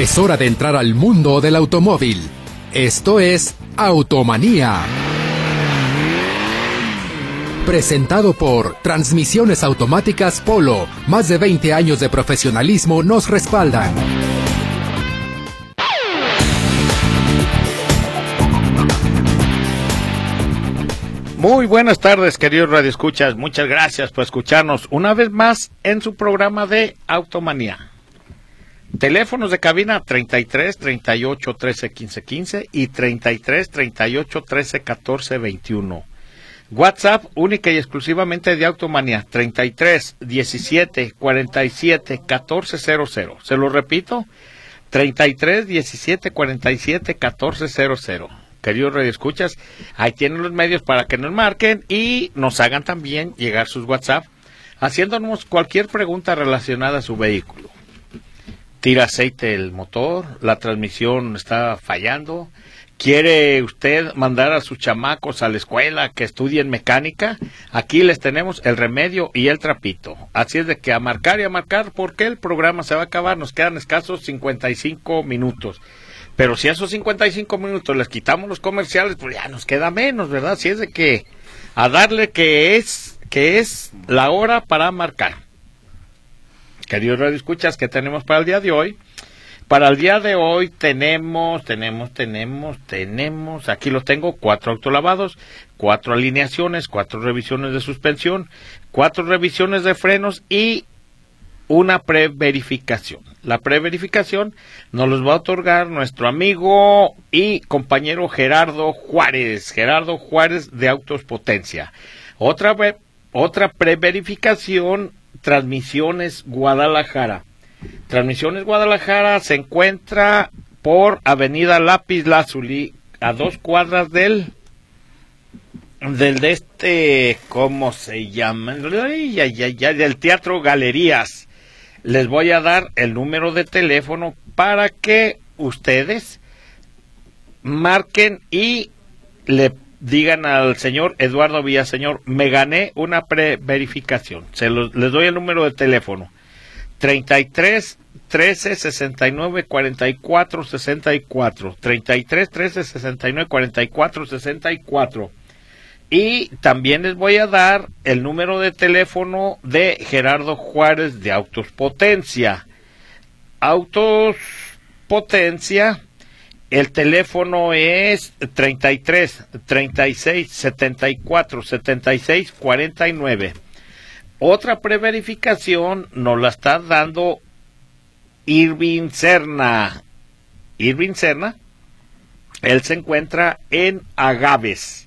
Es hora de entrar al mundo del automóvil. Esto es Automanía. Presentado por Transmisiones Automáticas Polo. Más de 20 años de profesionalismo nos respaldan. Muy buenas tardes, queridos radioescuchas. Muchas gracias por escucharnos una vez más en su programa de Automanía. Teléfonos de cabina 33 38 13 15 15 y 33 38 13 14 21. WhatsApp única y exclusivamente de Automanía 33 17 47 14 00. Se lo repito, 33 17 47 14 00. Queridos radioescuchas, ahí tienen los medios para que nos marquen y nos hagan también llegar sus WhatsApp haciéndonos cualquier pregunta relacionada a su vehículo. Tira aceite el motor, la transmisión está fallando, quiere usted mandar a sus chamacos a la escuela que estudien mecánica, aquí les tenemos el remedio y el trapito. Así es de que a marcar y a marcar porque el programa se va a acabar, nos quedan escasos 55 minutos. Pero si a esos 55 minutos les quitamos los comerciales, pues ya nos queda menos, ¿verdad? Si es de que a darle que es la hora para marcar. Queridos radioescuchas, ¿qué tenemos para el día de hoy? Para el día de hoy tenemos, aquí los tengo, 4 autolavados, 4 alineaciones, 4 revisiones de suspensión, 4 revisiones de frenos y una preverificación. La preverificación nos los va a otorgar nuestro amigo y compañero Gerardo Juárez de Autos Potencia. Otra preverificación, Transmisiones Guadalajara. Transmisiones Guadalajara se encuentra por Avenida Lápiz Lazuli, a 2 cuadras del ¿cómo se llama? Del Teatro Galerías. Les voy a dar el número de teléfono para que ustedes marquen y le digan al señor Eduardo Villaseñor, me gané una preverificación. Les doy el número de teléfono. 33 13 69 44 64. 33 13 69 44 64. Y también les voy a dar el número de teléfono de Gerardo Juárez de Autos Potencia. Autos Potencia, el teléfono es 33 36 74 76 49. Otra preverificación nos la está dando Irving Serna. Irving Serna, él se encuentra en Agaves.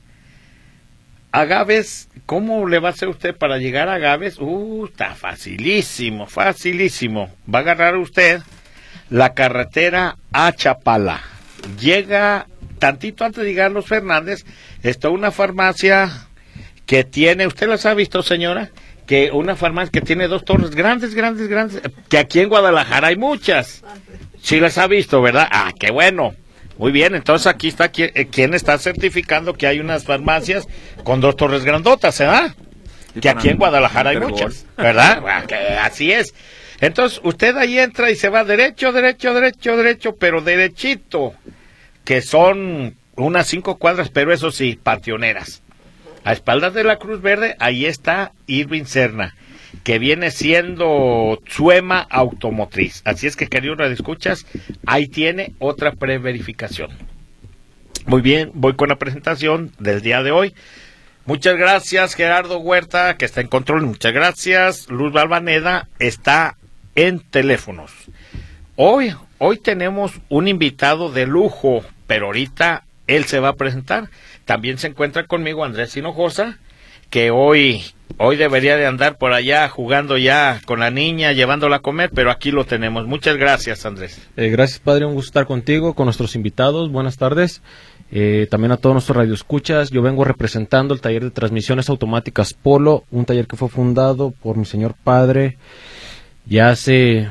Agaves, ¿cómo le va a hacer usted para llegar a Agaves? Está facilísimo. Va a agarrar usted la carretera a Chapala. Llega tantito antes de llegar a Los Fernández, está una farmacia que tiene, ¿usted las ha visto, señora? Que una farmacia que tiene 2 torres grandes, que aquí en Guadalajara hay muchas. Sí las ha visto, ¿verdad? Qué bueno. Muy bien, entonces aquí está quien está certificando que hay unas farmacias con 2 torres grandotas, ¿verdad? Que aquí en Guadalajara hay muchas, ¿verdad? Que así es. Entonces usted ahí entra y se va derecho, pero derechito, que son unas 5 cuadras, pero eso sí, pationeras. A espaldas de la Cruz Verde, ahí está Irving Serna, que viene siendo Suema Automotriz. Así es que, queridos radioescuchas, ahí tiene otra preverificación. Muy bien, voy con la presentación del día de hoy. Muchas gracias, Gerardo Huerta, que está en control. Muchas gracias. Luz Balvaneda está en teléfonos. Hoy tenemos un invitado de lujo, pero ahorita él se va a presentar. También se encuentra conmigo Andrés Hinojosa, que hoy debería de andar por allá jugando ya con la niña, llevándola a comer, pero aquí lo tenemos. Muchas gracias, Andrés. Gracias, padre, un gusto estar contigo, con nuestros invitados. Buenas tardes. También a todos nuestros radioescuchas. Yo vengo representando el taller de transmisiones automáticas Polo, un taller que fue fundado por mi señor padre ya hace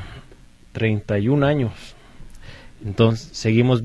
31 años. Entonces, seguimos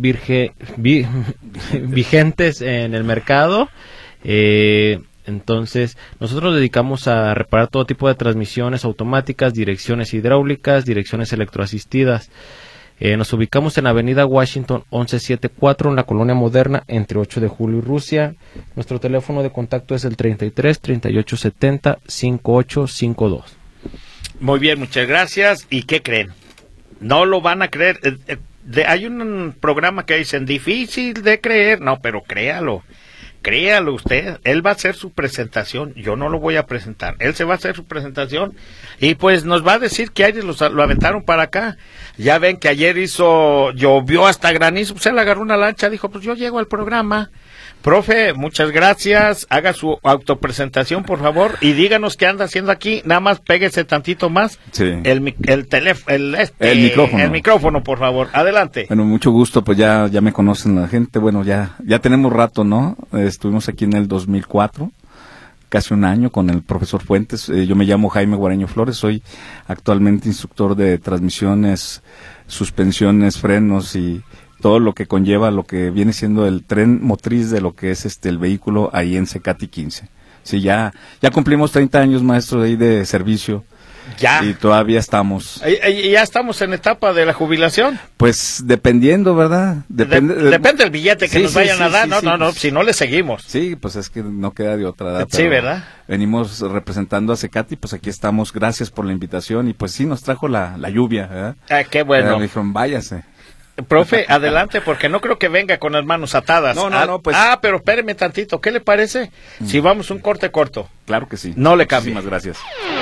vigentes en el mercado. Entonces, nosotros nos dedicamos a reparar todo tipo de transmisiones automáticas, direcciones hidráulicas, direcciones electroasistidas. Nos ubicamos en Avenida Washington 1174 en la Colonia Moderna entre 8 de julio y Rusia. Nuestro teléfono de contacto es el 33 38 70 5852. Muy bien, muchas gracias. ¿Y qué creen? No lo van a creer. Hay un programa que dicen difícil de creer. No, pero créalo usted. Él va a hacer su presentación. Yo no lo voy a presentar. Él se va a hacer su presentación y pues nos va a decir que ayer lo aventaron para acá. Ya ven que ayer llovió hasta granizo. Pues él agarró una lancha, dijo, pues yo llego al programa. Profe, muchas gracias. Haga su autopresentación, por favor, y díganos qué anda haciendo aquí. Nada más péguese tantito más. Sí. El micrófono, por favor. Adelante. Bueno, mucho gusto, pues ya me conocen la gente. Bueno, ya tenemos rato, ¿no? Estuvimos aquí en el 2004, casi un año, con el profesor Fuentes. Yo me llamo Jaime Guareño Flores, soy actualmente instructor de transmisiones, suspensiones, frenos y todo lo que conlleva lo que viene siendo el tren motriz de lo que es el vehículo ahí en Cecati 15. Sí, ya cumplimos 30 años, maestro, ahí de servicio. Ya. Y todavía estamos. ¿Ya estamos en etapa de la jubilación? Pues dependiendo, ¿verdad? Depende del billete que nos vayan a dar. No, si no le seguimos. Sí, pues es que no queda de otra edad. Sí, ¿verdad? Venimos representando a Cecati, pues aquí estamos. Gracias por la invitación y pues sí, nos trajo la lluvia, ¿verdad? Qué bueno. Me dijeron, váyase. Profe, adelante, porque no creo que venga con las manos atadas. No, pues. Pero espéreme tantito, ¿qué le parece? Si vamos un corte corto. Claro que sí. No le cambie. Muchísimas gracias.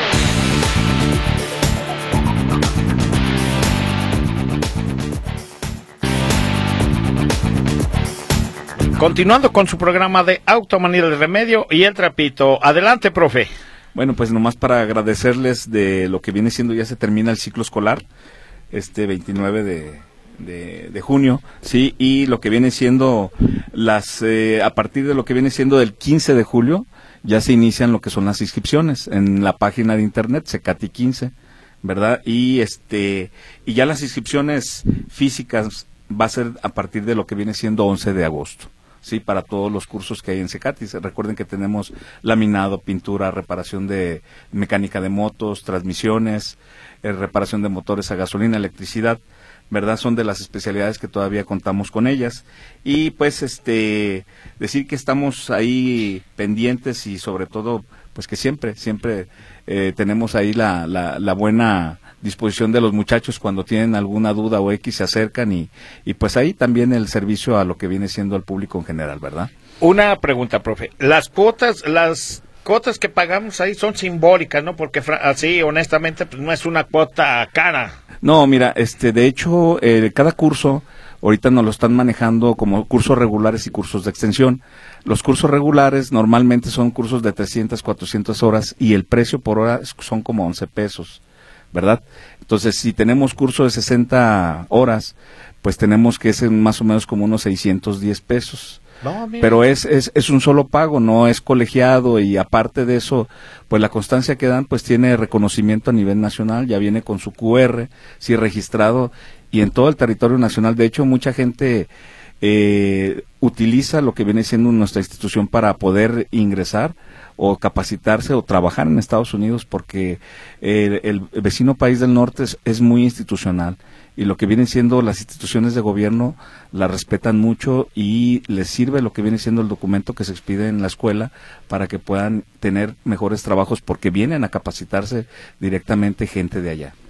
Continuando con su programa de Automanía del Remedio y el Trapito. Adelante, profe. Bueno, pues nomás para agradecerles de lo que viene siendo, ya se termina el ciclo escolar, 29 de junio, sí, y lo que viene siendo a partir de lo que viene siendo del 15 de julio, ya se inician lo que son las inscripciones en la página de internet, Cecati 15, ¿verdad? Y ya las inscripciones físicas va a ser a partir de lo que viene siendo 11 de agosto. Sí, para todos los cursos que hay en Cecati. Recuerden que tenemos laminado, pintura, reparación de mecánica de motos, transmisiones, reparación de motores a gasolina, electricidad, ¿verdad? Son de las especialidades que todavía contamos con ellas. Y pues decir que estamos ahí pendientes y sobre todo pues que siempre tenemos ahí la buena disposición de los muchachos cuando tienen alguna duda o X se acercan y pues ahí también el servicio a lo que viene siendo el público en general, ¿verdad? Una pregunta, profe. Las cuotas que pagamos ahí son simbólicas, ¿no? Porque así, honestamente, pues no es una cuota cara. No, mira, de hecho, cada curso ahorita nos lo están manejando como cursos regulares y cursos de extensión. Los cursos regulares normalmente son cursos de 300, 400 horas y el precio por hora son como 11 pesos, ¿verdad? Entonces, si tenemos curso de 60 horas, pues tenemos que ser más o menos como unos 610 pesos. No, pero es un solo pago, no es colegiado y aparte de eso, pues la constancia que dan pues tiene reconocimiento a nivel nacional, ya viene con su QR, sí registrado y en todo el territorio nacional. De hecho, mucha gente utiliza lo que viene siendo nuestra institución para poder ingresar o capacitarse o trabajar en Estados Unidos porque el vecino país del norte es muy institucional y lo que vienen siendo las instituciones de gobierno la respetan mucho y les sirve lo que viene siendo el documento que se expide en la escuela para que puedan tener mejores trabajos porque vienen a capacitarse directamente gente de allá.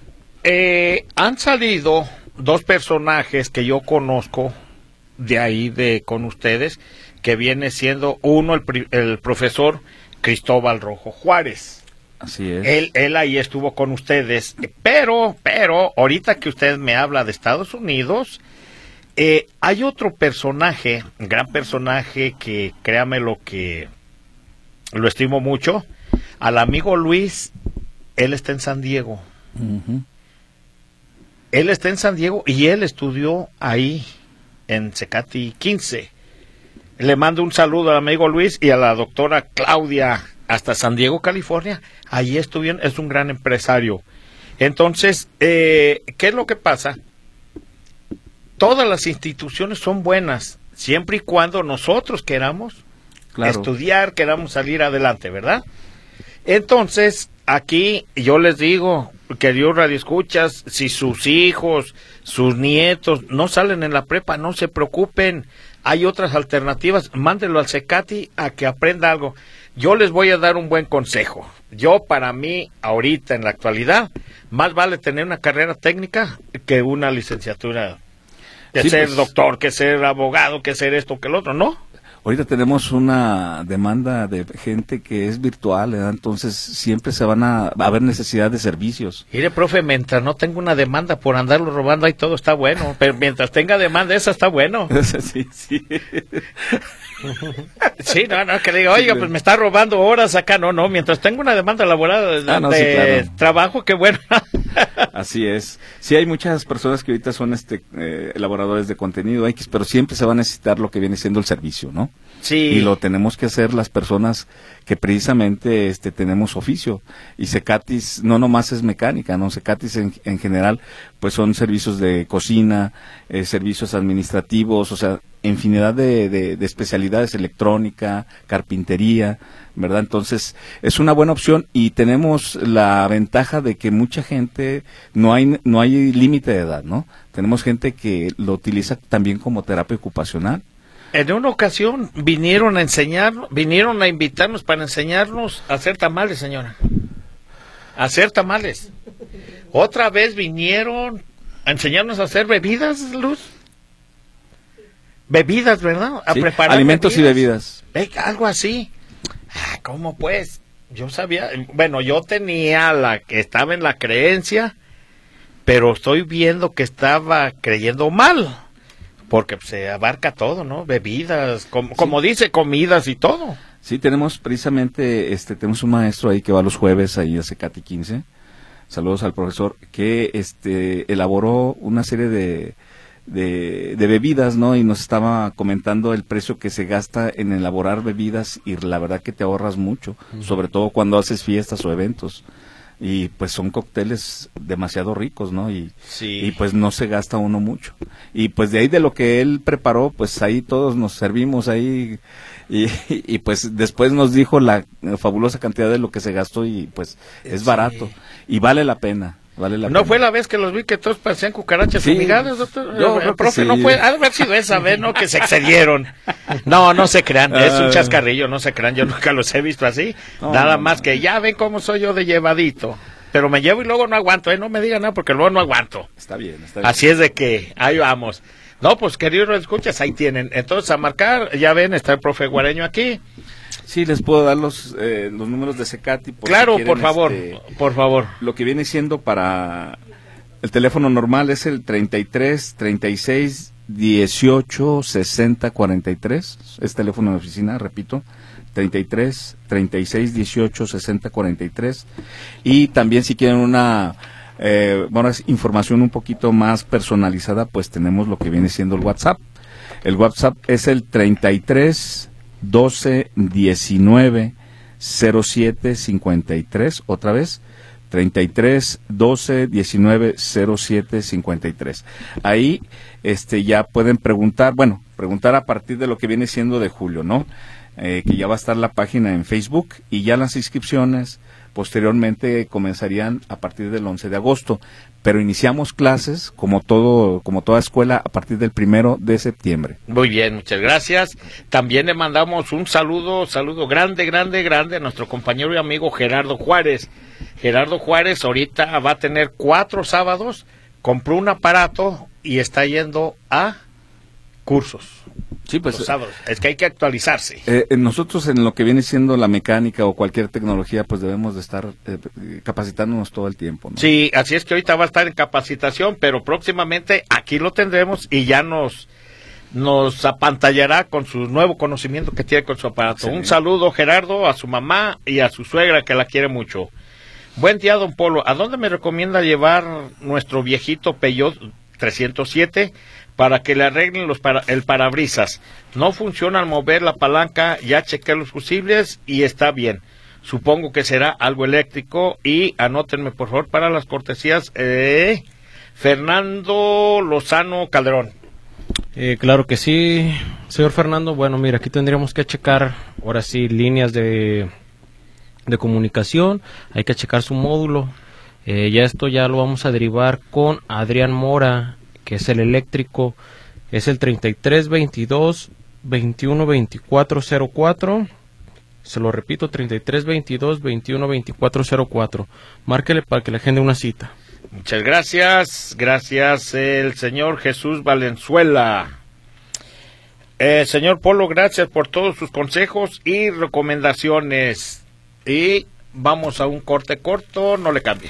Han salido dos personajes que yo conozco de ahí con ustedes, que viene siendo uno el profesor Cristóbal Rojo Juárez. Así es. Él ahí estuvo con ustedes, pero ahorita que usted me habla de Estados Unidos, hay otro personaje, gran personaje que créame que lo estimo mucho, al amigo Luis. Él está en San Diego. Uh-huh. Él está en San Diego y él estudió ahí en Cecati 15. Le mando un saludo al amigo Luis y a la doctora Claudia hasta San Diego, California. Allí estuvieron, es un gran empresario. Entonces, ¿qué es lo que pasa? Todas las instituciones son buenas, siempre y cuando nosotros queramos estudiar, queramos salir adelante, ¿verdad? Entonces, aquí yo les digo, queridos radioescuchas, si sus hijos, sus nietos no salen en la prepa, no se preocupen, hay otras alternativas, mándenlo al CECATI a que aprenda algo. Yo les voy a dar un buen consejo. Yo, para mí, ahorita, en la actualidad, más vale tener una carrera técnica que una licenciatura. Que ser doctor, que ser abogado, que ser esto, que el otro, ¿no? Ahorita tenemos una demanda de gente que es virtual, ¿verdad? Entonces siempre se van a haber necesidad de servicios. Mire, profe, mientras no tenga una demanda por andarlo robando, ahí todo está bueno. Pero mientras tenga demanda, esa está bueno. Sí, sí. Sí, no, que diga, oiga, pues me está robando horas acá. No, mientras tenga una demanda laboral de claro. trabajo, qué bueno. Así es. Sí, hay muchas personas que ahorita son elaboradores de contenido X, pero siempre se va a necesitar lo que viene siendo el servicio, ¿no? Sí. Y lo tenemos que hacer las personas que precisamente tenemos oficio. Y CECATIS no nomás es mecánica, ¿no? CECATIS en general, pues son servicios de cocina, servicios administrativos, o sea, infinidad de especialidades, electrónica, carpintería, ¿verdad? Entonces, es una buena opción y tenemos la ventaja de que mucha gente, no hay límite de edad, ¿no? Tenemos gente que lo utiliza también como terapia ocupacional. En una ocasión vinieron a invitarnos para enseñarnos a hacer tamales, señora. A hacer tamales. Otra vez vinieron a enseñarnos a hacer bebidas, Luz. Bebidas, ¿verdad? A preparar alimentos bebidas. y bebidas. Algo así. ¿Cómo pues? Yo sabía, bueno, yo tenía que estaba en la creencia, pero estoy viendo que estaba creyendo mal. Porque se abarca todo, ¿no? Bebidas, como dice, comidas y todo. Sí, tenemos precisamente, tenemos un maestro ahí que va los jueves ahí a CECATI 15. Saludos al profesor, que elaboró una serie de bebidas, ¿no? Y nos estaba comentando el precio que se gasta en elaborar bebidas y la verdad que te ahorras mucho, sobre todo cuando haces fiestas o eventos. Y pues son cócteles demasiado ricos, ¿no? Y pues no se gasta uno mucho. Y pues de ahí de lo que él preparó, pues ahí todos nos servimos ahí y pues después nos dijo la fabulosa cantidad de lo que se gastó y pues es barato y vale la pena. ¿No fue la vez que los vi que todos parecían cucarachas fumigadas, doctor? El profe sí. No fue, ha de haber sido esa vez, ¿no? Que se excedieron. No se crean, es un chascarrillo, no se crean, yo nunca los he visto así. Nada más que ya ven cómo soy yo de llevadito. Pero me llevo y luego no aguanto, no me digan nada porque luego no aguanto. Está bien. Así es de que, ahí vamos. No, pues queridos escuchas, ahí tienen. Entonces a marcar, ya ven, está el profe Guareño aquí. Sí, les puedo dar los números de CECATI. Claro, si quieren, por favor. Lo que viene siendo para el teléfono normal es el 33 36 18 60 43. Es teléfono de oficina, repito. 33 36 18 60 43. Y también si quieren una información un poquito más personalizada, pues tenemos lo que viene siendo el WhatsApp. El WhatsApp es el 33 12 19 07 53, otra vez 33 12 19 07 53. Ahí ya pueden preguntar a partir de lo que viene siendo de julio, ¿no? Que ya va a estar la página en Facebook y ya las inscripciones posteriormente comenzarían a partir del 11 de agosto, pero iniciamos clases como toda escuela a partir del 1 de septiembre. Muy bien, muchas gracias. También le mandamos un saludo grande a nuestro compañero y amigo Gerardo Juárez. Gerardo Juárez ahorita va a tener 4 sábados, compró un aparato y está yendo a cursos. Sí, pues es que hay que actualizarse. Nosotros en lo que viene siendo la mecánica o cualquier tecnología, pues debemos de estar capacitándonos todo el tiempo, ¿no? Sí, así es que ahorita va a estar en capacitación, pero próximamente aquí lo tendremos y ya nos apantallará con su nuevo conocimiento que tiene con su aparato. Excelente. Un saludo, Gerardo, a su mamá y a su suegra que la quiere mucho. Buen día, don Polo. ¿A dónde me recomienda llevar nuestro viejito Peugeot 307 para que le arreglen el parabrisas? No funciona al mover la palanca, ya chequé los fusibles y está bien. Supongo que será algo eléctrico y anótenme por favor para las cortesías. Fernando Lozano Calderón. Claro que sí, señor Fernando. Bueno, mira, aquí tendríamos que checar ahora sí líneas de comunicación, hay que checar su módulo. Ya esto ya lo vamos a derivar con Adrián Mora, que es el eléctrico. Es el 3322-212404. Se lo repito, 3322-212404. Márquele para que le agende una cita. Muchas gracias. Gracias, el señor Jesús Valenzuela. Señor Polo, gracias por todos sus consejos y recomendaciones. Y vamos a un corte corto, no le cambie.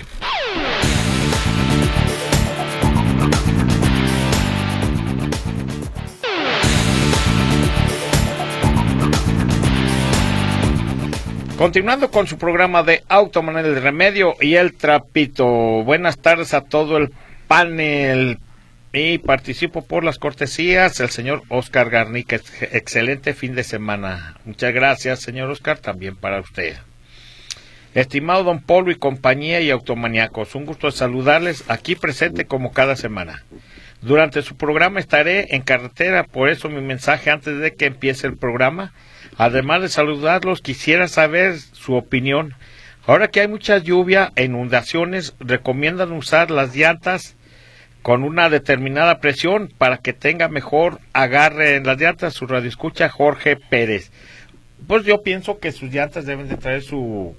Continuando con su programa de Auto Manuel de Remedio y el Trapito. Buenas tardes a todo el panel. Y participo por las cortesías el señor Oscar Garnica. Excelente fin de semana. Muchas gracias, señor Oscar, también para usted. Estimado don Polo y compañía y automaniacos, un gusto saludarles aquí presente como cada semana. Durante su programa estaré en carretera, por eso mi mensaje antes de que empiece el programa. Además de saludarlos, quisiera saber su opinión. Ahora que hay mucha lluvia e inundaciones, recomiendan usar las llantas con una determinada presión para que tenga mejor agarre en las llantas. Su radioescucha Jorge Pérez. Pues yo pienso que sus llantas deben de traer su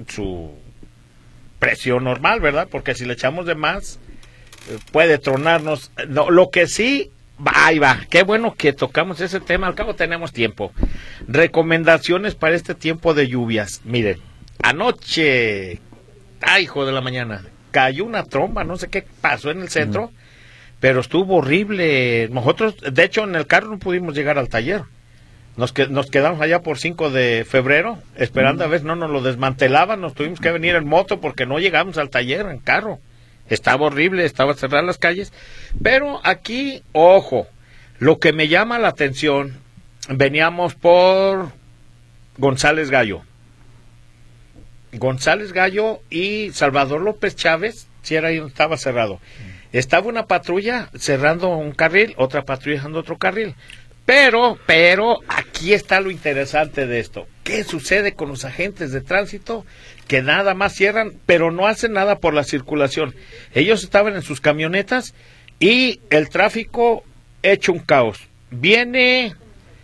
presión normal, ¿verdad? Porque si le echamos de más, puede tronarnos. No, lo que sí, ahí va, qué bueno que tocamos ese tema, al cabo tenemos tiempo. Recomendaciones para este tiempo de lluvias. Miren, anoche, hijo de la mañana, cayó una tromba, no sé qué pasó en el centro, pero estuvo horrible. Nosotros, de hecho, en el carro no pudimos llegar al taller. Nos quedamos allá por 5 de febrero, esperando a ver si no nos lo desmantelaban. Nos tuvimos que venir en moto porque no llegamos al taller en carro. Estaba horrible, estaba cerradas las calles. Pero aquí, ojo, lo que me llama la atención, veníamos por González Gallo. González Gallo y Salvador López Chávez, si era ahí donde estaba cerrado. Estaba una patrulla cerrando un carril, otra patrulla dejando otro carril. Pero, aquí está lo interesante de esto. ¿Qué sucede con los agentes de tránsito que nada más cierran, pero no hacen nada por la circulación? Ellos estaban en sus camionetas y el tráfico hecho un caos. Viene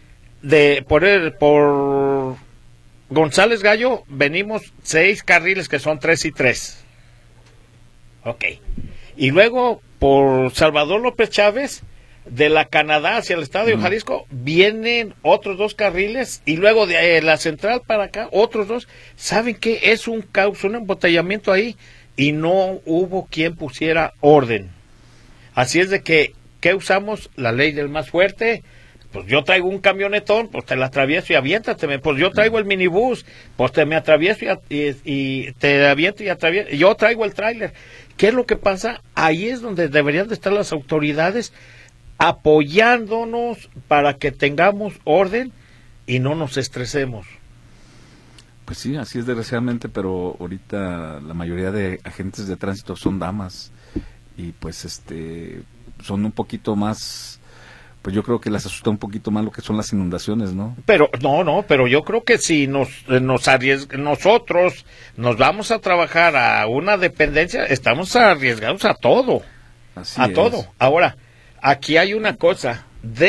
por González Gallo, venimos 6 carriles que son 3 y 3. Ok. Y luego por Salvador López Chávez, de la Canadá hacia el Estadio Jalisco, vienen otros 2 carriles y luego de la central para acá, otros 2. ¿Saben qué? Es un caos, un embotellamiento ahí y no hubo quien pusiera orden. Así es de que, ¿qué usamos? La ley del más fuerte. Pues yo traigo un camionetón, pues te la atravieso y aviéntateme. Pues yo traigo el minibús, pues te me atravieso y te aviento y atravieso. Yo traigo el tráiler. ¿Qué es lo que pasa? Ahí es donde deberían de estar las autoridades apoyándonos para que tengamos orden y no nos estresemos. Pues sí, así es desgraciadamente, pero ahorita la mayoría de agentes de tránsito son damas y pues son un poquito más, pues yo creo que les asusta un poquito más lo que son las inundaciones, ¿no? Pero pero yo creo que si nosotros nos vamos a trabajar a una dependencia, estamos arriesgados a todo. Así a es. todo. Ahora, aquí hay una cosa,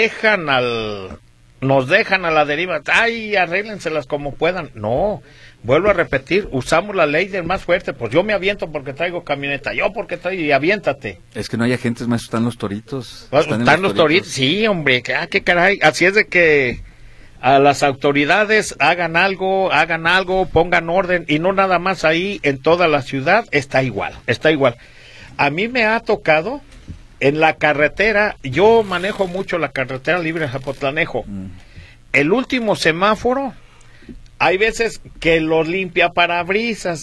nos dejan a la deriva, arréglenselas como puedan. No, vuelvo a repetir, usamos la ley del más fuerte. Pues yo me aviento porque traigo camioneta, yo porque traigo, y aviéntate. Es que no hay agentes, más están los toritos. Están los toritos, sí, hombre, qué caray. Así es de que a las autoridades hagan algo, pongan orden, y no nada más ahí, en toda la ciudad, está igual. A mí me ha tocado en la carretera, yo manejo mucho la carretera libre de Zapotlanejo. El último semáforo, hay veces que los limpia parabrisas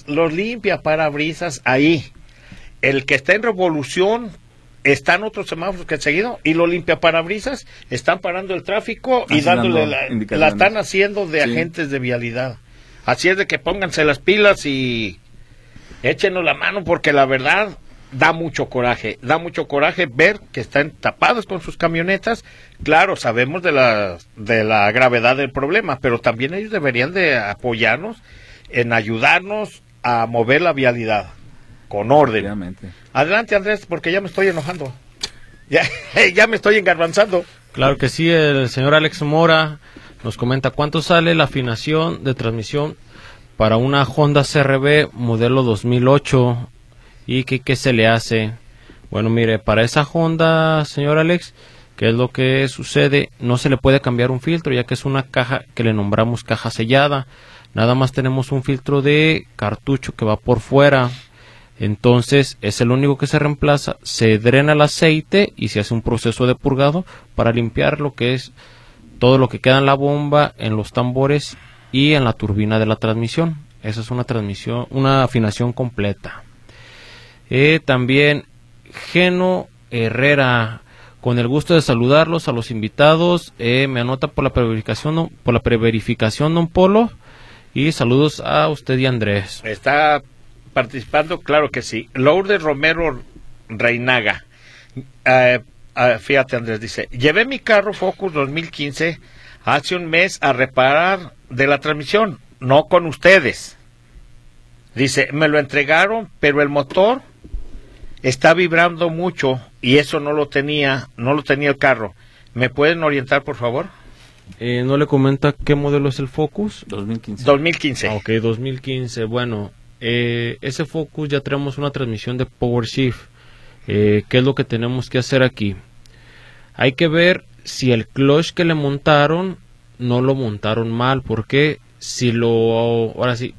ahí. El que está en Revolución, están otros semáforos que seguido, y los limpia parabrisas están parando el tráfico y dándole la están haciendo de agentes de vialidad. Así es de que pónganse las pilas y échenos la mano, porque la verdad da mucho coraje ver que están tapados con sus camionetas. Claro, sabemos de la gravedad del problema, pero también ellos deberían de apoyarnos en ayudarnos a mover la vialidad. con orden. Obviamente. Adelante, Andrés, porque ya me estoy enojando. Ya me estoy engarbanzando. Claro que sí, el señor Alex Mora nos comenta cuánto sale la afinación de transmisión para una Honda CR-V modelo 2008 y qué se le hace. Bueno, mire, para esa Honda, señor Alex, ¿qué es lo que sucede? No se le puede cambiar un filtro, ya que es una caja que le nombramos caja sellada. Nada más tenemos un filtro de cartucho que va por fuera. Entonces es el único que se reemplaza, se drena el aceite y se hace un proceso de purgado para limpiar lo que es todo lo que queda en la bomba, en los tambores y en la turbina de la transmisión. Esa es una afinación completa. También Geno Herrera, con el gusto de saludarlos a los invitados, me anota por la preverificación don Polo, y saludos a usted y Andrés. Está participando, claro que sí. Lourdes Romero Reinaga. Fíjate, Andrés, dice, llevé mi carro Focus 2015 hace un mes a reparar de la transmisión, no con ustedes. Dice, me lo entregaron, pero el motor está vibrando mucho y eso no lo tenía el carro. ¿Me pueden orientar, por favor? ¿No le comenta qué modelo es el Focus? 2015. Ok, 2015. Bueno, ese Focus ya tenemos una transmisión de Power Shift. ¿Qué es lo que tenemos que hacer aquí? Hay que ver si el clutch que le montaron no lo montaron mal, porque si lo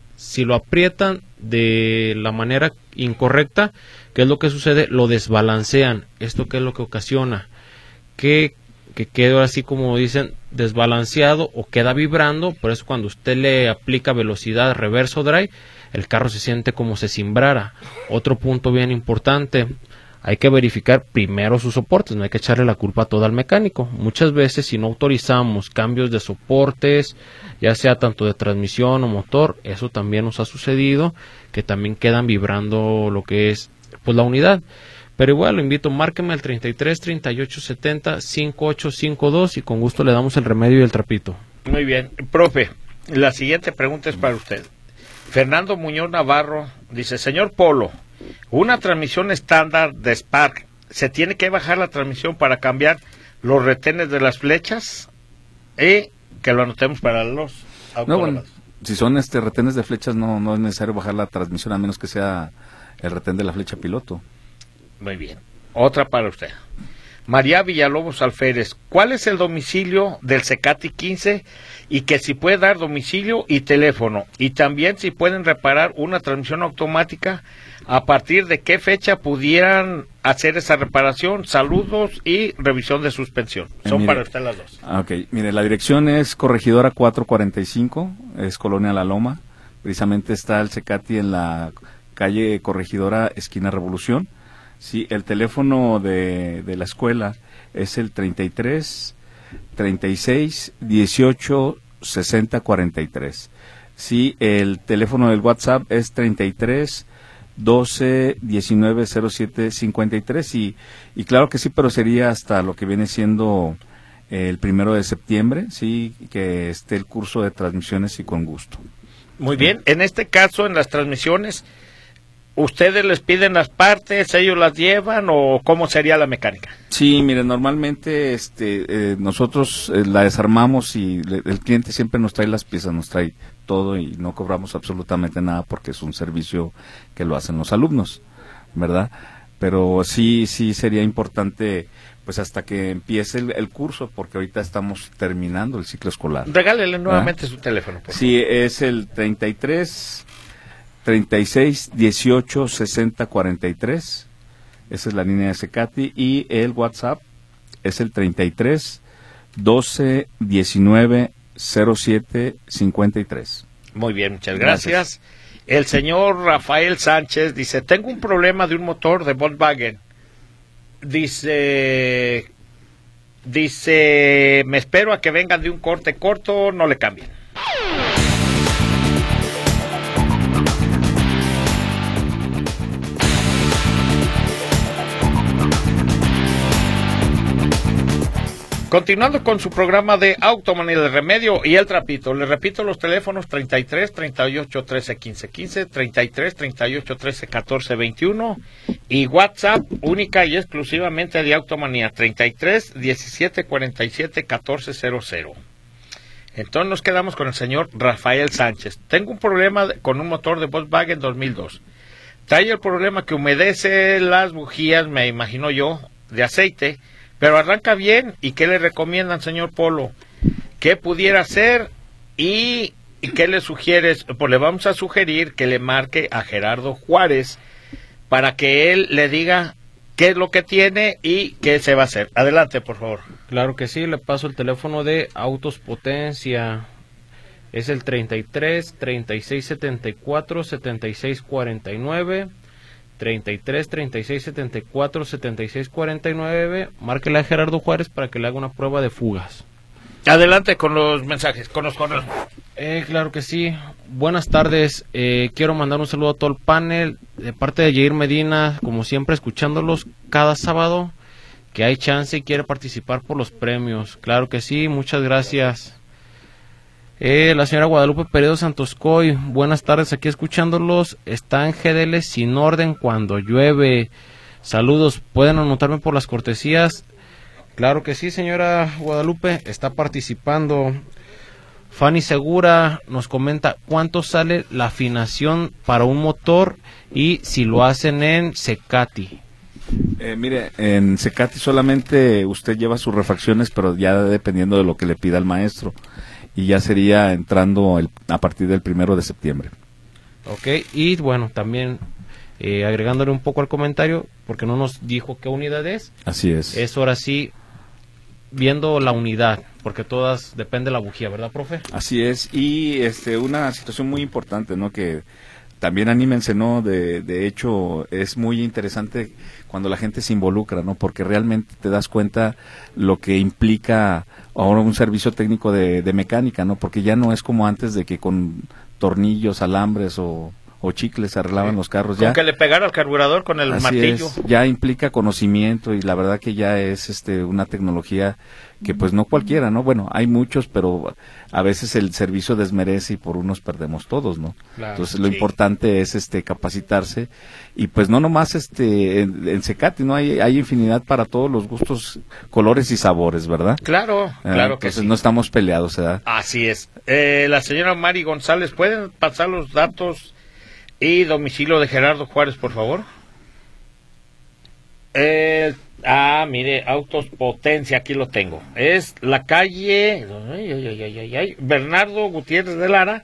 aprietan de la manera incorrecta, ¿qué es lo que sucede? Lo desbalancean. ¿Esto qué es lo que ocasiona? Que queda así, como dicen, desbalanceado o queda vibrando. Por eso cuando usted le aplica velocidad, reverso drive, el carro se siente como si cimbrara. Otro punto bien importante, hay que verificar primero sus soportes, no hay que echarle la culpa toda al mecánico. Muchas veces si no autorizamos cambios de soportes, ya sea tanto de transmisión o motor, eso también nos ha sucedido, que también quedan vibrando lo que es pues la unidad. Pero igual lo invito, márqueme al 33 38 70 5852 y con gusto le damos el remedio y el trapito. Muy bien, profe, la siguiente pregunta es para usted. Fernando Muñoz Navarro dice, señor Polo, una transmisión estándar de Spark, ¿se tiene que bajar la transmisión para cambiar los retenes de las flechas? Y que lo anotemos para los autónomos. No, bueno, si son retenes de flechas no es necesario bajar la transmisión a menos que sea el retén de la flecha piloto. Muy bien. Otra para usted. María Villalobos Alférez, ¿cuál es el domicilio del Cecati 15? Y que si puede dar domicilio y teléfono. Y también si pueden reparar una transmisión automática, ¿a partir de qué fecha pudieran hacer esa reparación? Saludos y revisión de suspensión. Son para usted las dos. Ok, mire, la dirección es Corregidora 445, es Colonia La Loma. Precisamente está el Cecati en la calle Corregidora, esquina Revolución. Sí, el teléfono de la escuela es el 33 36 18 60 43. Sí, el teléfono del WhatsApp es 33 12 19 07 53 y claro que sí, pero sería hasta lo que viene siendo el 1 de septiembre, sí, que esté el curso de transmisiones y con gusto. Muy bien, en este caso, en las transmisiones, ¿ustedes les piden las partes, ellos las llevan o cómo sería la mecánica? Sí, mire, normalmente nosotros la desarmamos y el cliente siempre nos trae las piezas, nos trae todo y no cobramos absolutamente nada porque es un servicio que lo hacen los alumnos, ¿verdad? Pero sí sería importante pues hasta que empiece el curso, porque ahorita estamos terminando el ciclo escolar. Regálele nuevamente su teléfono, por favor. Sí, es el 33 36 18 60 43. Esa es la línea de Cecati. Y el WhatsApp es el 33 12 19 07 53. Muy bien, muchas gracias. El señor Rafael Sánchez dice, tengo un problema de un motor de Volkswagen. Dice, me espero a que vengan de un corte corto, no le cambien. Continuando con su programa de Automanía del Remedio y el Trapito, le repito los teléfonos 33 38 13 15 15, 33 38 13 14 21 y WhatsApp única y exclusivamente de Automanía 33 17 47 14 00. Entonces nos quedamos con el señor Rafael Sánchez. Tengo un problema con un motor de Volkswagen 2002. Trae el problema que humedece las bujías, me imagino yo, de aceite, pero arranca bien. ¿Y qué le recomiendan, señor Polo? ¿Qué pudiera hacer? ¿Y qué le sugieres? Pues le vamos a sugerir que le marque a Gerardo Juárez para que él le diga qué es lo que tiene y qué se va a hacer. Adelante, por favor. Claro que sí, le paso el teléfono de Autos Potencia. Es el 33 36 74 76 49. 33 36 74 76 49. Márquele a Gerardo Juárez para que le haga una prueba de fugas. Adelante con los mensajes, con los correos. Claro que sí. Buenas tardes. Quiero mandar un saludo a todo el panel de parte de Jair Medina, como siempre escuchándolos cada sábado, que hay chance y quiere participar por los premios. Claro que sí, muchas gracias. La señora Guadalupe Peredo Santoscoy, buenas tardes, aquí escuchándolos. Está en GDL sin orden cuando llueve. Saludos, ¿pueden anotarme por las cortesías? Claro que sí, señora Guadalupe, está participando. Fanny Segura nos comenta cuánto sale la afinación para un motor y si lo hacen en Secati. Mire, en Secati solamente usted lleva sus refacciones, pero ya dependiendo de lo que le pida el maestro. Y ya sería entrando a partir del 1 de septiembre. Ok, y bueno, también agregándole un poco al comentario, porque no nos dijo qué unidad es. Así es. Es ahora sí, viendo la unidad, porque todas depende de la bujía, ¿verdad, profe? Así es, y una situación muy importante, ¿no? Que también anímense, ¿no? De hecho, es muy interesante cuando la gente se involucra, ¿no? Porque realmente te das cuenta lo que implica ahora un servicio técnico de mecánica, ¿no? Porque ya no es como antes de que con tornillos, alambres o chicles se arreglaban los carros. Con ya que le pegara al carburador con el martillo. Ya implica conocimiento y la verdad que ya es una tecnología que pues no cualquiera, ¿no? Bueno, hay muchos, pero a veces el servicio desmerece y por unos perdemos todos, ¿no? Claro, entonces lo importante es capacitarse y pues no nomás en Secati, ¿no? Hay infinidad para todos los gustos, colores y sabores, ¿verdad? Claro, claro que entonces sí. no estamos peleados, ¿verdad? Así es. La señora Mari González, ¿pueden pasar los datos y domicilio de Gerardo Juárez, por favor? Mire, Autos Potencia, aquí lo tengo. Es la calle Bernardo Gutiérrez de Lara,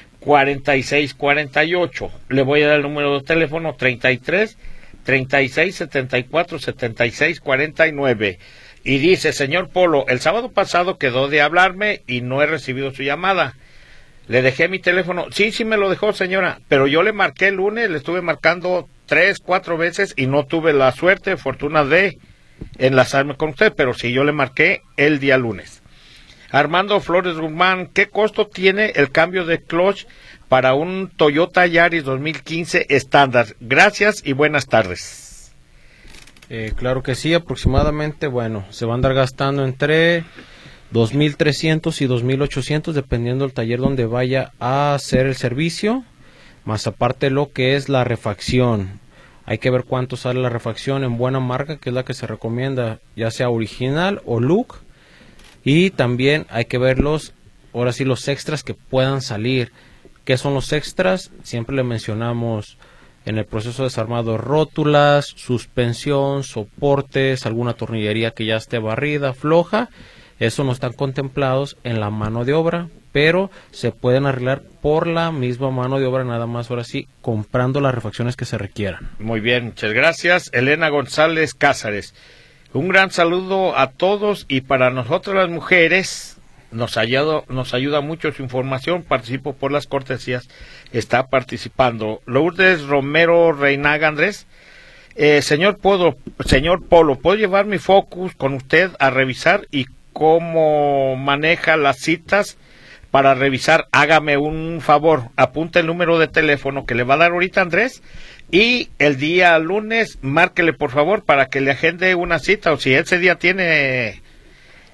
4648. Le voy a dar el número de teléfono 33 36 74 76 49. Y dice, señor Polo, el sábado pasado quedó de hablarme y no he recibido su llamada. Le dejé mi teléfono. Sí me lo dejó, señora, pero yo le marqué el lunes, le estuve marcando 3, 4 veces y no tuve la suerte, fortuna de enlazarme con usted, pero sí yo le marqué el día lunes. Armando Flores Guzmán, ¿qué costo tiene el cambio de clutch para un Toyota Yaris 2015 estándar? Gracias y buenas tardes. Claro que sí, aproximadamente, bueno, se va a andar gastando entre 2,300 y 2,800 dependiendo del taller donde vaya a hacer el servicio, más aparte lo que es la refacción. Hay que ver cuánto sale la refacción en buena marca, que es la que se recomienda, ya sea original o look, y también hay que ver ahora sí los extras que puedan salir. ¿Qué son los extras? Siempre le mencionamos en el proceso de desarmado: rótulas, suspensión, soportes, alguna tornillería que ya esté barrida, floja. Eso no están contemplados en la mano de obra, pero se pueden arreglar por la misma mano de obra, nada más ahora sí, comprando las refacciones que se requieran. Muy bien, muchas gracias. Elena González Cázares, un gran saludo a todos y para nosotros las mujeres nos ayuda mucho su información. Participo por las cortesías, está participando Lourdes Romero Reinaga Andrés. Señor Polo, ¿puedo llevar mi Focus con usted a revisar y cómo maneja las citas para revisar? Hágame un favor, apunte el número de teléfono que le va a dar ahorita Andrés y el día lunes márquele por favor para que le agende una cita, o si ese día tiene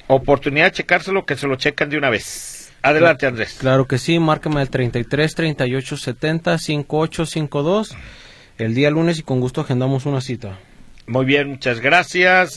oportunidad de checárselo, que se lo checan de una vez. Adelante, Andrés. Claro que sí, márcame al 33 38 70 5852 el día lunes y con gusto agendamos una cita. Muy bien, muchas gracias.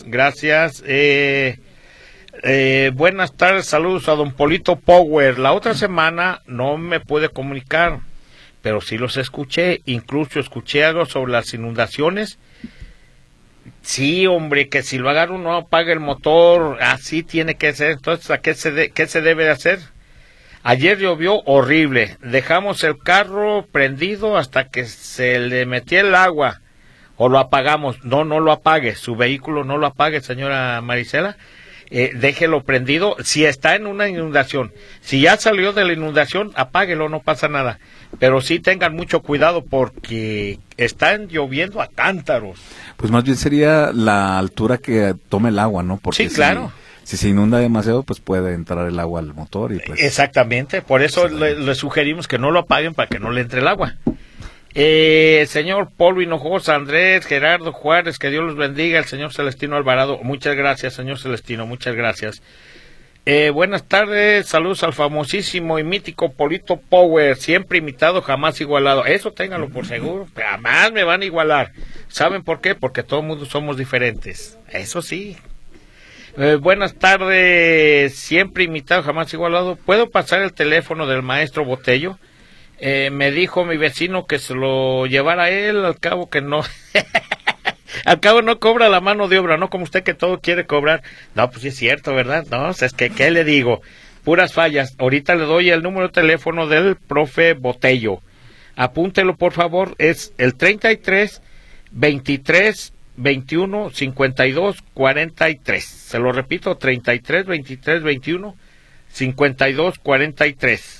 Buenas tardes, saludos a don Polito Power. La otra semana no me pude comunicar, pero sí los escuché, incluso escuché algo sobre las inundaciones. Sí, hombre, que si lo agarra no apaga el motor, así tiene que ser. Entonces, ¿a qué se debe de hacer? Ayer llovió horrible, dejamos el carro prendido hasta que se le metía el agua, o lo apagamos. No lo apague, su vehículo no lo apague, señora Marisela. Déjelo prendido si está en una inundación. Si ya salió de la inundación, apáguelo, no pasa nada. Pero sí tengan mucho cuidado porque están lloviendo a cántaros. Pues más bien sería la altura que tome el agua, ¿no? Porque sí, claro. Si se inunda demasiado, pues puede entrar el agua al motor y pues... Exactamente, por eso le sugerimos que no lo apaguen para que no le entre el agua. Señor Polo Hinojosa, Andrés, Gerardo Juárez, que Dios los bendiga, el señor Celestino Alvarado, muchas gracias, señor Celestino, muchas gracias. Buenas tardes, saludos al famosísimo y mítico Polito Power, siempre imitado, jamás igualado. Eso ténganlo por seguro, jamás me van a igualar. ¿Saben por qué? Porque todo el mundo somos diferentes, eso sí. Buenas tardes, siempre imitado, jamás igualado. ¿Puedo pasar el teléfono del maestro Botello? Me dijo mi vecino que se lo llevara a él, al cabo que no... Al cabo no cobra la mano de obra, no como usted que todo quiere cobrar. No, pues sí es cierto, ¿verdad? No, es que, ¿qué le digo? Puras fallas. Ahorita le doy el número de teléfono del profe Botello. Apúntelo, por favor, es el 33 23 21 52 43. Se lo repito, 33 23 21 52 43.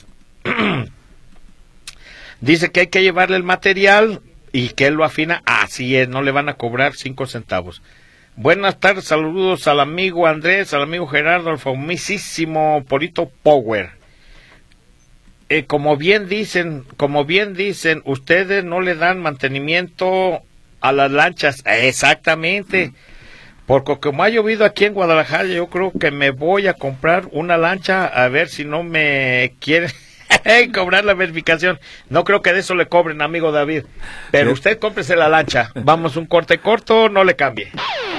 Dice que hay que llevarle el material y que él lo afina. Así es, no le van a cobrar 5 centavos. Buenas tardes, saludos al amigo Andrés, al amigo Gerardo, al famosísimo Polito Power. Como bien dicen, ustedes no le dan mantenimiento a las lanchas. Exactamente. Porque como ha llovido aquí en Guadalajara, yo creo que me voy a comprar una lancha a ver si no me quieren cobrar la verificación. No creo que de eso le cobren, amigo David. Pero usted cómprese la lancha. Vamos, un corte corto, no le cambie.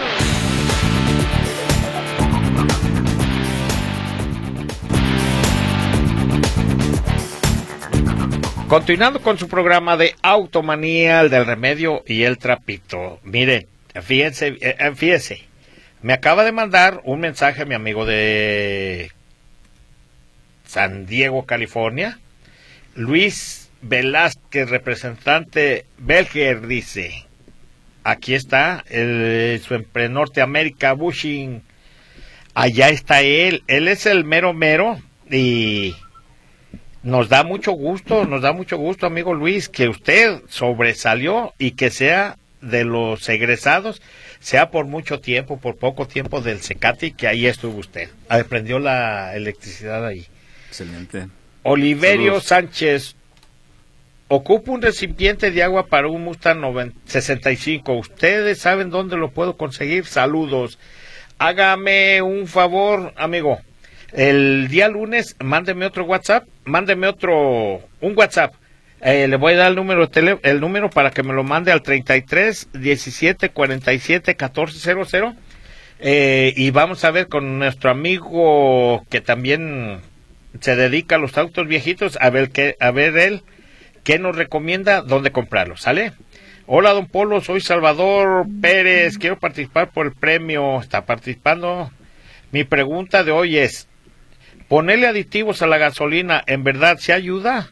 Continuando con su programa de Automanía, el del remedio y el trapito. Miren, fíjense, me acaba de mandar un mensaje a mi amigo de San Diego, California, Luis Velázquez, representante Belger, dice, aquí está, su Norteamérica Bushing, allá está él es el mero y nos da mucho gusto, amigo Luis, que usted sobresalió y que sea de los egresados, sea por mucho tiempo, por poco tiempo del Cecati, que ahí estuvo usted. Aprendió la electricidad ahí. Excelente. Oliverio Saludos. Sánchez, ocupo un recipiente de agua para un Mustang 65. ¿Ustedes saben dónde lo puedo conseguir? Saludos. Hágame un favor, amigo. El día lunes, mándeme otro WhatsApp, un WhatsApp. Le voy a dar el número para que me lo mande al 33 17 47 1400. Y vamos a ver con nuestro amigo que también se dedica a los autos viejitos, a ver él qué nos recomienda, dónde comprarlo, ¿sale? Hola, don Polo, soy Salvador Pérez, quiero participar por el premio. ¿Está participando? Mi pregunta de hoy es, ¿ponerle aditivos a la gasolina en verdad se ayuda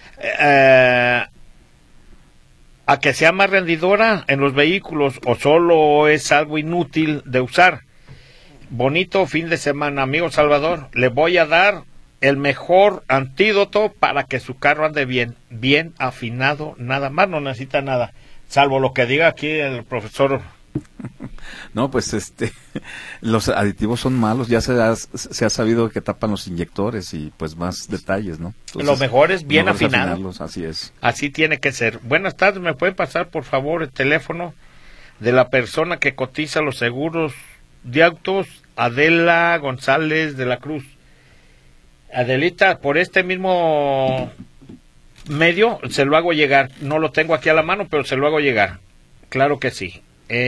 a que sea más rendidora en los vehículos o solo es algo inútil de usar? Bonito fin de semana, amigo Salvador. Le voy a dar el mejor antídoto para que su carro ande bien afinado, nada más, no necesita nada, salvo lo que diga aquí el profesor. No, pues los aditivos son malos, ya se ha sabido que tapan los inyectores y pues más detalles, ¿no? Entonces, lo mejor es bien afinado. Así es. Así tiene que ser. Buenas tardes, ¿me puede pasar por favor el teléfono de la persona que cotiza los seguros de autos Adela González de la Cruz. Adelita, por este mismo medio se lo hago llegar. No lo tengo aquí a la mano, pero se lo hago llegar. Claro que sí.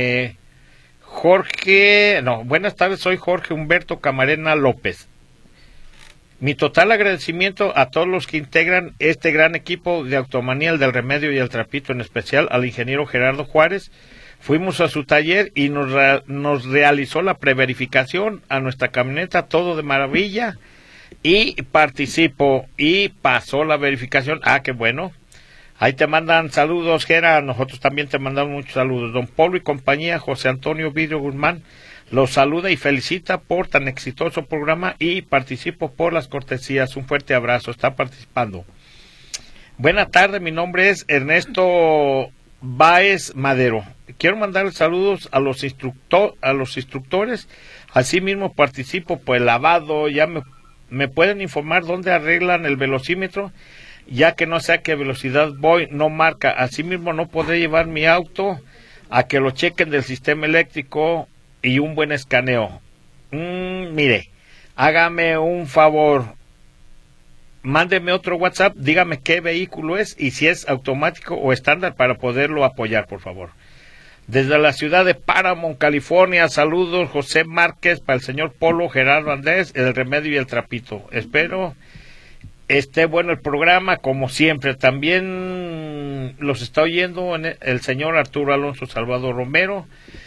Buenas tardes, soy Jorge Humberto Camarena López. Mi total agradecimiento a todos los que integran este gran equipo de Automanía, el del Remedio y el Trapito, en especial al ingeniero Gerardo Juárez. Fuimos a su taller y nos realizó la preverificación a nuestra camioneta, todo de maravilla, y participó y pasó la verificación. Ah, qué bueno. Ahí te mandan saludos, Gera, nosotros también te mandamos muchos saludos. Don Polo y compañía, José Antonio Vidrio Guzmán, los saluda y felicita por tan exitoso programa y participo por las cortesías. Un fuerte abrazo, está participando. Buena tarde, mi nombre es Ernesto Báez Madero. Quiero mandar saludos a los instructores. Asimismo participo por el lavado. Ya me pueden informar dónde arreglan el velocímetro, ya que no sé a qué velocidad voy, no marca. Asimismo no podré llevar mi auto a que lo chequen del sistema eléctrico y un buen escaneo. Mire, hágame un favor, mándeme otro WhatsApp, dígame qué vehículo es y si es automático o estándar para poderlo apoyar, por favor. Desde la ciudad de Paramount, California, saludos, José Márquez, para el señor Polo, Gerardo Andrés, el Remedio y el Trapito. Espero esté bueno el programa, como siempre. También los está oyendo el señor Arturo Alonso Salvador Romero,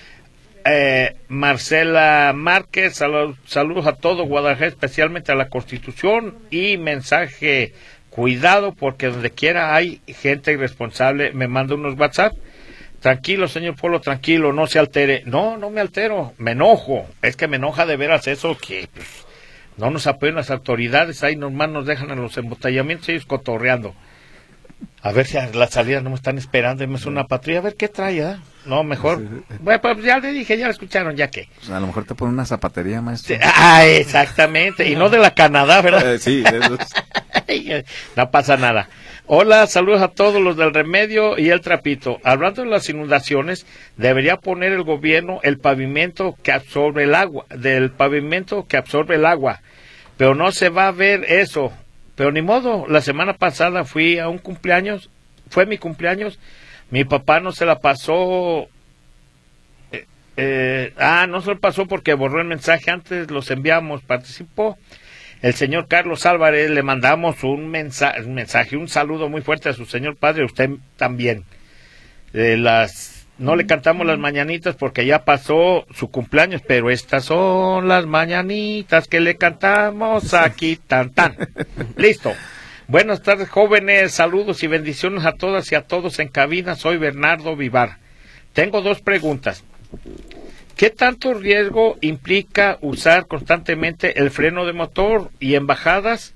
Marcela Márquez, saludos a todo Guadalajara, especialmente a la Constitución, y mensaje, cuidado porque donde quiera hay gente irresponsable. Me manda unos WhatsApp. Tranquilo, señor Polo, tranquilo, no se altere. No me altero, me enojo. Es que me enoja de veras eso, que pues, no nos apoyan las autoridades, ahí nomás nos dejan en los embotellamientos ellos cotorreando. A ver si a la salida no me están esperando, es una patrulla, a ver qué trae, ¿eh? No, mejor. Bueno, pues ya le dije, ya lo escucharon, ya que. Pues a lo mejor te ponen una zapatería, maestro. Exactamente, y no de la Canadá, ¿verdad? Sí, eso es. No pasa nada. Hola, saludos a todos los del Remedio y el Trapito. Hablando de las inundaciones, debería poner el gobierno el pavimento que absorbe el agua, pero no se va a ver eso. Pero ni modo, la semana pasada fui a un cumpleaños, fue mi cumpleaños, mi papá no se la pasó, no se lo pasó porque borró el mensaje, antes los enviamos, participó el señor Carlos Álvarez, le mandamos un mensaje, un saludo muy fuerte a su señor padre, usted también. No le cantamos las mañanitas porque ya pasó su cumpleaños, pero estas son las mañanitas que le cantamos aquí, tan. Listo. Buenas tardes, jóvenes, saludos y bendiciones a todas y a todos en cabina, soy Bernardo Vivar. Tengo 2 preguntas. ¿Qué tanto riesgo implica usar constantemente el freno de motor y en bajadas?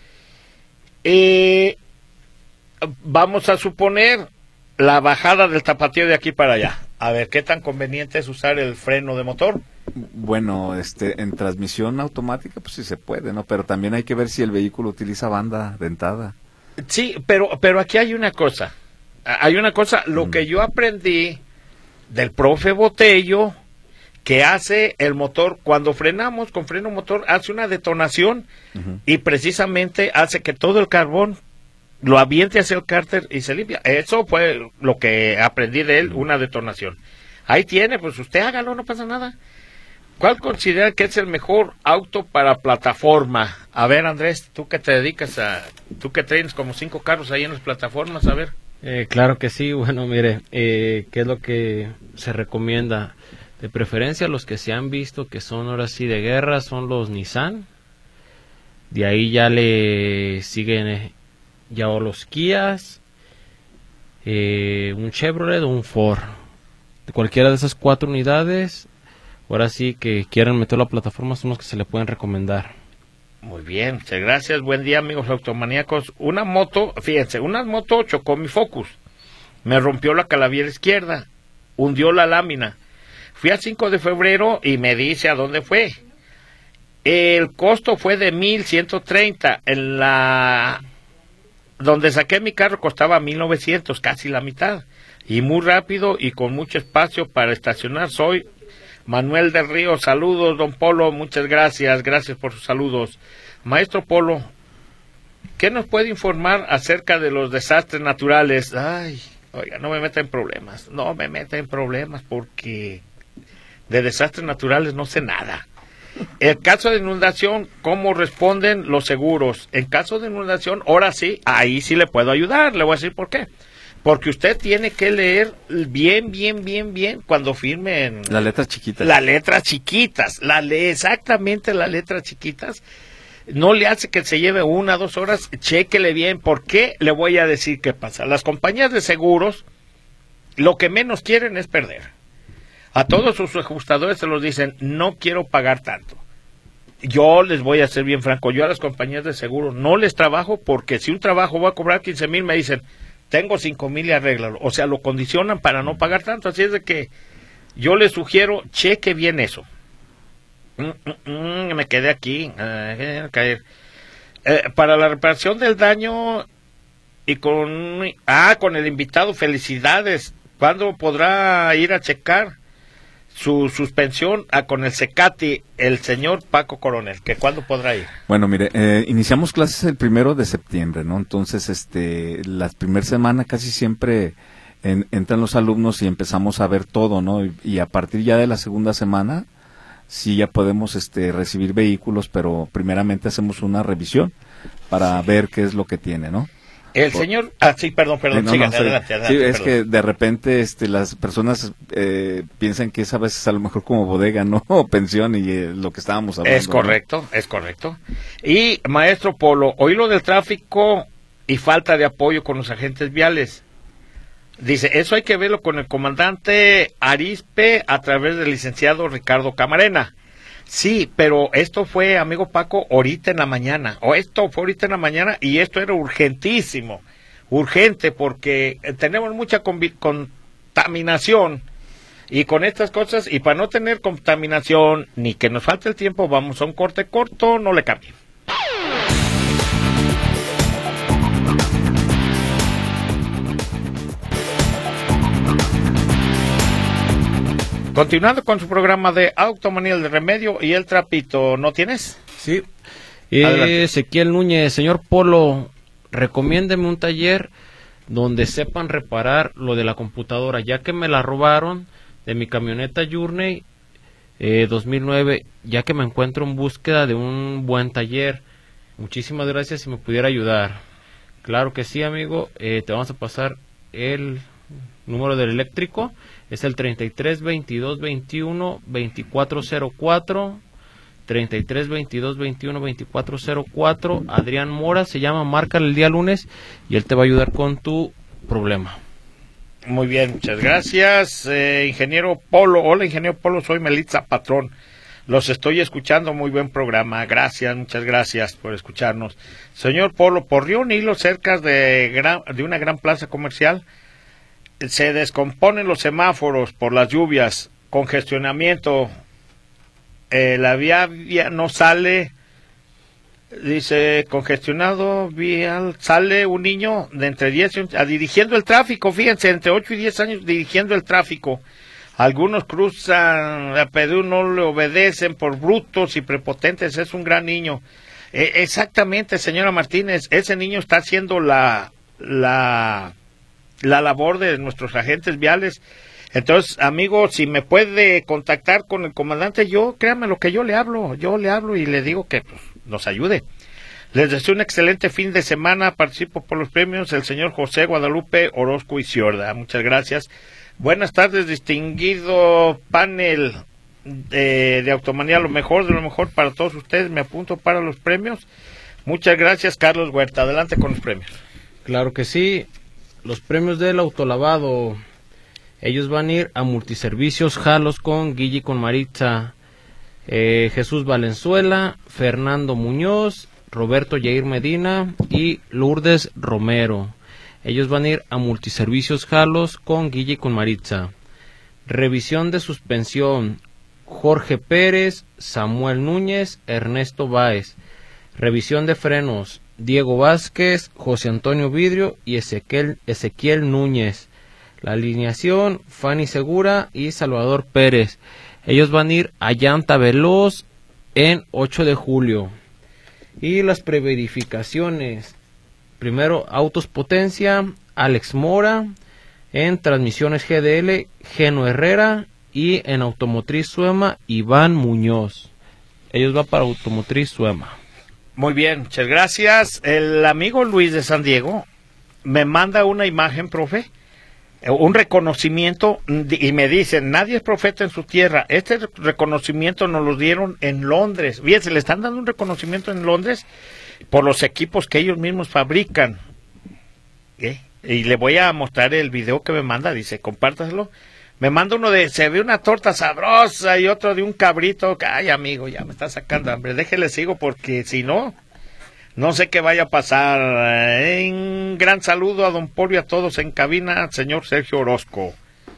Vamos a suponer la bajada del Tapatío de aquí para allá. A ver, ¿qué tan conveniente es usar el freno de motor? Bueno, en transmisión automática, pues sí se puede, ¿no? Pero también hay que ver si el vehículo utiliza banda dentada. Sí, pero aquí hay una cosa. Lo que yo aprendí del profe Botello, que hace el motor, cuando frenamos con freno motor, hace una detonación y precisamente hace que todo el carbón lo aviente hacia el cárter y se limpia. Eso fue lo que aprendí de él, una detonación. Ahí tiene, pues usted hágalo, no pasa nada. ¿Cuál considera que es el mejor auto para plataforma? A ver, Andrés, tú que te dedicas tú que tienes como 5 carros ahí en las plataformas, a ver. Claro que sí, bueno, mire, ¿qué es lo que se recomienda? De preferencia, los que se han visto que son ahora sí de guerra son los Nissan. De ahí ya le siguen ya los Kias, un Chevrolet o un Ford. De cualquiera de esas 4 unidades, ahora sí que quieran meter la plataforma, son los que se le pueden recomendar. Muy bien, muchas gracias. Buen día, amigos automaníacos. Una moto chocó mi Focus. Me rompió la calavera izquierda, hundió la lámina. Fui al 5 de febrero y me dice a dónde fue. El costo fue de 1,130. Donde saqué mi carro costaba 1,900, casi la mitad. Y muy rápido y con mucho espacio para estacionar. Soy Manuel del Río, saludos, don Polo, muchas gracias por sus saludos. Maestro Polo, ¿qué nos puede informar acerca de los desastres naturales? Ay, oiga, no me meta en problemas, porque de desastres naturales no sé nada. El caso de inundación, ¿cómo responden los seguros? En caso de inundación, ahora sí, ahí sí le puedo ayudar, le voy a decir por qué. Porque usted tiene que leer bien cuando firmen las letras chiquitas. Exactamente las letras chiquitas. No le hace que se lleve 1 o 2 horas, chéquele bien. ¿Por qué? Le voy a decir qué pasa. Las compañías de seguros lo que menos quieren es perder. A todos sus ajustadores se los dicen, no quiero pagar tanto. Yo les voy a ser bien franco, yo a las compañías de seguros no les trabajo, porque si un trabajo va a cobrar 15,000, me dicen, tengo 5,000 y arréglalo. O sea, lo condicionan para no pagar tanto. Así es de que yo les sugiero, cheque bien eso. Me quedé aquí. Para la reparación del daño y con el invitado, felicidades. ¿Cuándo podrá ir a checar su suspensión con el Cecati, el señor Paco Coronel? ¿Cuándo podrá ir? Bueno, mire, iniciamos clases el 1 de septiembre, ¿no? Entonces, la primera semana casi siempre entran los alumnos y empezamos a ver todo, ¿no? Y a partir ya de la segunda semana, sí ya podemos recibir vehículos, pero primeramente hacemos una revisión para ver qué es lo que tiene, ¿no? El señor... sí, perdón, adelante. Sí, es que de repente las personas piensan que es a veces a lo mejor como bodega, ¿no? O pensión, y lo que estábamos hablando. Es correcto. Y, maestro Polo, hoy lo del tráfico y falta de apoyo con los agentes viales. Dice, eso hay que verlo con el comandante Arispe a través del licenciado Ricardo Camarena. Sí, pero esto fue, amigo Paco, ahorita en la mañana. Y esto era urgentísimo. Urgente, porque tenemos mucha contaminación. Y con estas cosas, y para no tener contaminación, ni que nos falte el tiempo, vamos a un corte corto, no le cambien. Continuando con su programa de Automanía del Remedio y el Trapito, ¿no tienes? Sí. Ezequiel Núñez, señor Polo, recomiéndeme un taller donde sepan reparar lo de la computadora, ya que me la robaron de mi camioneta Journey 2009, ya que me encuentro en búsqueda de un buen taller. Muchísimas gracias si me pudiera ayudar. Claro que sí, amigo. Te vamos a pasar el número del eléctrico. Es el 33 22 21 2404. 33 22 21 2404. Adrián Mora se llama, márcale el día lunes y él te va a ayudar con tu problema. Muy bien, muchas gracias, ingeniero Polo. Hola, ingeniero Polo, soy Melitza Patrón. Los estoy escuchando, muy buen programa. Gracias, muchas gracias por escucharnos. Señor Polo, por Río Nilo, cerca de una gran plaza comercial, se descomponen los semáforos por las lluvias, congestionamiento, la vía no sale, dice congestionado vial, sale un niño de entre 10 y 11, dirigiendo el tráfico, fíjense, entre 8 y 10 años dirigiendo el tráfico. Algunos cruzan, a Perú no le obedecen por brutos y prepotentes, es un gran niño. Exactamente, señora Martínez, ese niño está haciendo la labor de nuestros agentes viales. Entonces, amigo, si me puede contactar con el comandante, créame lo que yo le hablo y le digo que nos ayude. Les deseo un excelente fin de semana. Participo por los premios el señor José Guadalupe Orozco y Ciorda. Muchas gracias. Buenas tardes, distinguido panel de Automanía, lo mejor de lo mejor para todos ustedes. Me apunto para los premios. Muchas gracias, Carlos Huerta. Adelante con los premios. Claro que sí. Los premios del autolavado, ellos van a ir a Multiservicios Jalos con Guille y con Maritza, Jesús Valenzuela, Fernando Muñoz, Roberto Yair Medina y Lourdes Romero. Ellos van a ir a Multiservicios Jalos con Guille y con Maritza. Revisión de suspensión, Jorge Pérez, Samuel Núñez, Ernesto Báez. Revisión de frenos, Diego Vázquez, José Antonio Vidrio y Ezequiel Núñez. La alineación, Fanny Segura y Salvador Pérez. Ellos van a ir a Llanta Veloz en 8 de julio. Y las preverificaciones. Primero, Autos Potencia, Alex Mora. En Transmisiones GDL, Geno Herrera. Y en Automotriz Suema, Iván Muñoz. Ellos van para Automotriz Suema. Muy bien, muchas gracias. El amigo Luis de San Diego me manda una imagen, profe, un reconocimiento, y me dicen, nadie es profeta en su tierra. Este reconocimiento nos lo dieron en Londres. Fíjense, le están dando un reconocimiento en Londres por los equipos que ellos mismos fabrican. Y le voy a mostrar el video que me manda, dice, compártaselo. Me manda uno de, se ve una torta sabrosa y otro de un cabrito. Ay, amigo, ya me está sacando hambre. Déjele sigo porque si no, no sé qué vaya a pasar. Un gran saludo a don Polo y a todos en cabina, señor Sergio Orozco.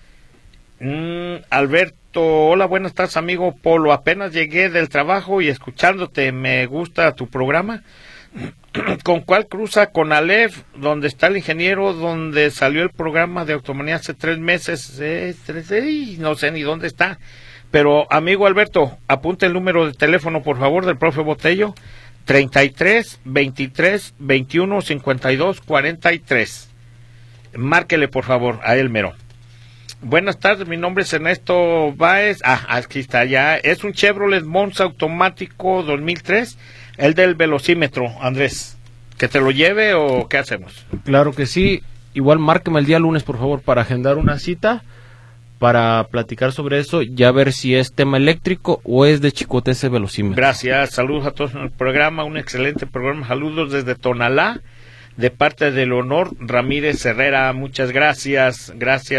Alberto, hola, buenas tardes, amigo Polo. Apenas llegué del trabajo y escuchándote, me gusta tu programa. ¿Con cuál cruza? Con Aleph, donde está el ingeniero, donde salió el programa de Automanía hace 3 meses. No sé ni dónde está. Pero, amigo Alberto, apunte el número de teléfono, por favor, del profe Botello. 33 23 21 52 43. Márquele, por favor, a él mero. Buenas tardes, mi nombre es Ernesto Báez. Aquí está ya. Es un Chevrolet Monza automático 2003. El del velocímetro, Andrés. ¿Que te lo lleve o qué hacemos? Claro que sí. Igual márqueme el día lunes, por favor, para agendar una cita para platicar sobre eso, ya ver si es tema eléctrico o es de chicote ese velocímetro. Gracias, saludos a todos en el programa, un excelente programa, saludos desde Tonalá, de parte de Leonor Ramírez Herrera, muchas gracias.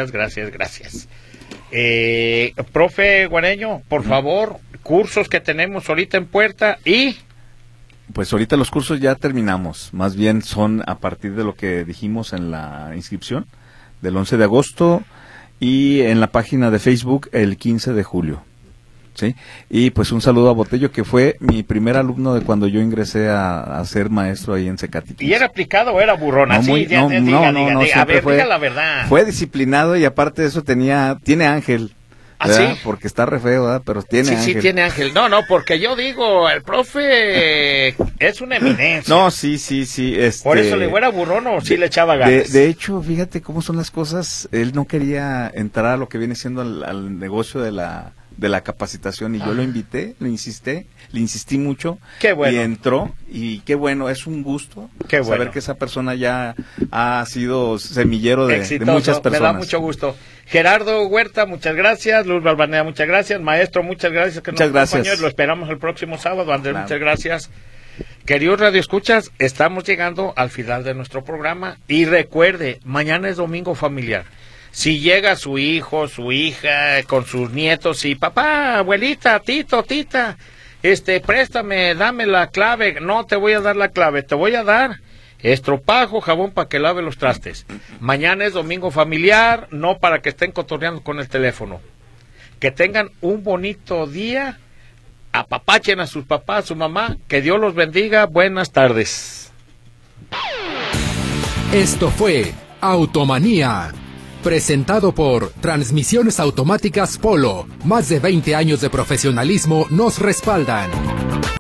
Profe Guareño, por favor, cursos que tenemos ahorita en puerta y... Pues ahorita los cursos ya terminamos, más bien son a partir de lo que dijimos en la inscripción, del 11 de agosto y en la página de Facebook el 15 de julio. ¿Sí? Y pues un saludo a Botello, que fue mi primer alumno de cuando yo ingresé a ser maestro ahí en Cecati. ¿Y era aplicado o era burrón? No, diga la verdad. Fue disciplinado y aparte de eso tiene ángel. ¿Ah, sí? Porque está re feo, ¿verdad? Pero tiene ángel. Sí, tiene ángel. No, porque yo digo, el profe es una eminencia. No, sí. Por eso le era burrón o sí le echaba ganas. De hecho, fíjate cómo son las cosas. Él no quería entrar a lo que viene siendo al negocio de la capacitación y yo lo invité, le insistí mucho. Qué bueno. Y entró y qué bueno, es un gusto saber que esa persona ya ha sido semillero de muchas personas. Me da mucho gusto. Gerardo Huerta, muchas gracias. Luz Balvanera, muchas gracias. Maestro, muchas gracias. Muchas gracias. Lo esperamos el próximo sábado. Andrés, muchas gracias. Queridos radioescuchas, estamos llegando al final de nuestro programa y recuerde, mañana es domingo familiar. Si llega su hijo, su hija, con sus nietos y papá, abuelita, tito, tita, préstame, dame la clave. No te voy a dar la clave, te voy a dar estropajo, jabón para que lave los trastes. Mañana es domingo familiar, no para que estén cotorreando con el teléfono. Que tengan un bonito día, apapachen a sus papás, a su mamá, que Dios los bendiga, buenas tardes. Esto fue Automanía, presentado por Transmisiones Automáticas Polo. Más de 20 años de profesionalismo nos respaldan.